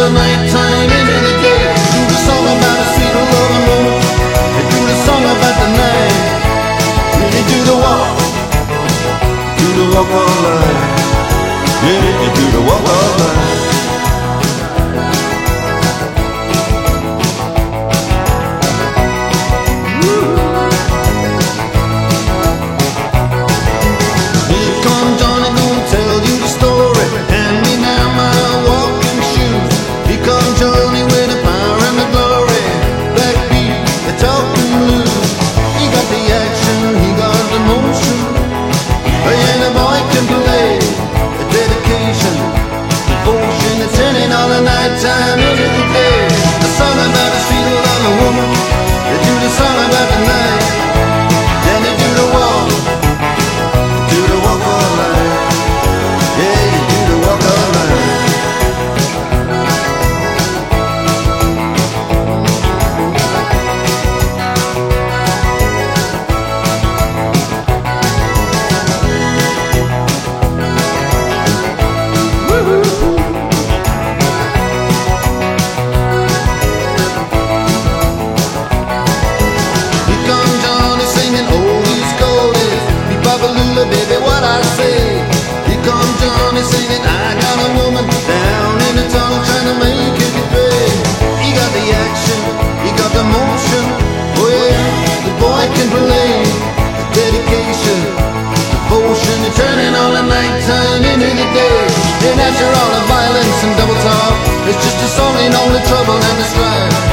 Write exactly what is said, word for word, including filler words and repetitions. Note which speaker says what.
Speaker 1: the nighttime into the day. Do the song about a sweet loving woman. They do the song about the night. They do the walk, do the walk all night. Yeah, they do the walk all night. Time into the day. The song about a sweet loving woman. They do the song about the night. Then they do the walk, do the walk all night. Yeah, you do the walk all night. Baby, what I say. Here comes Johnny singing, I got a woman down in the tunnel trying to make it pay. He got the action, he got the motion. Oh yeah, the boy can play. The dedication, devotion, the turning on the nighttime into the day. Then after all the violence and double talk, it's just a song ain't all the trouble and the strife.